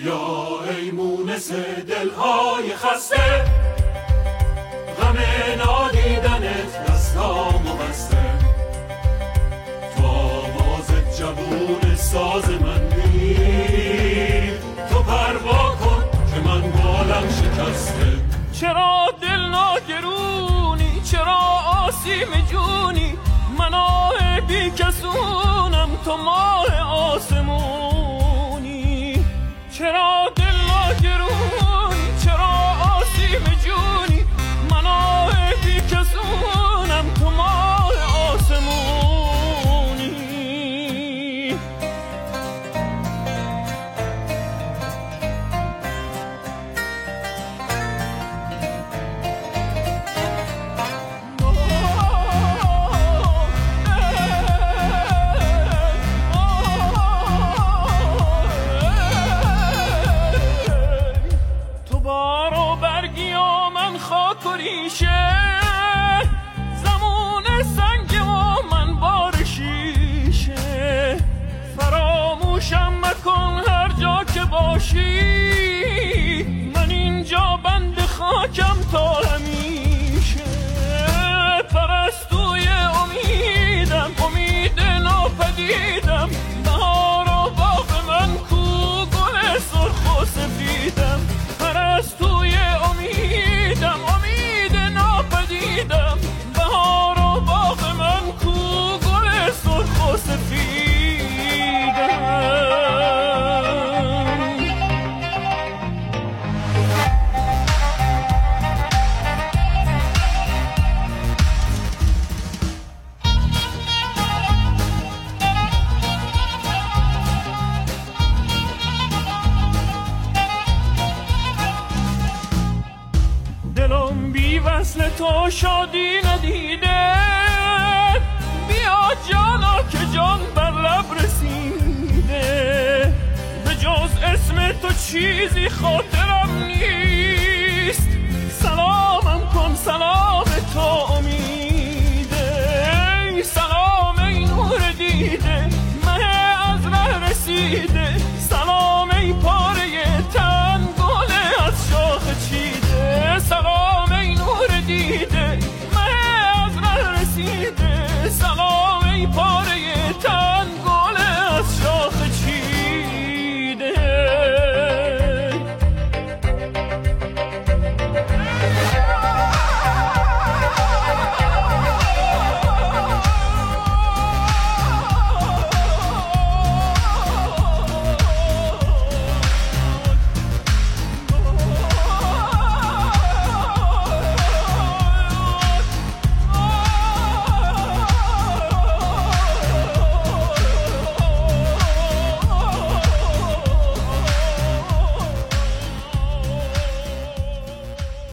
بیا ای مونس دلهای خسته، غم نادیدنت دستامو بسته. تو آواز جوون ساز من بی، تو پروا کن که من بالم شکسته. چرا دل ناگرونی، چرا آسیم جونی، من آه بی کسونم تو ماه آسمونی. چرا دل ناگرونی، چرا آسیم جونی، من آه بی کسونم تو ماه آسمونی. زمون سنگ و من بار شیشه، فراموشم مکن هر جا که باشی، من اینجا بند خاکم تا همیشه. پرستوی امیدم، امید ناپدیدم، بهار و باغ من کو گل سرخ و سفیدم. پرستوی امیدم، امید ناپدیدم، بهار و باغ من کو گل سرخ و سفیدم. دلم بی وصل تو شادی ندیده، بیا جانا که جان بر لب رسیده. به جز اسم تو چیزی خاطرم نیست، سلامم کن سلام تو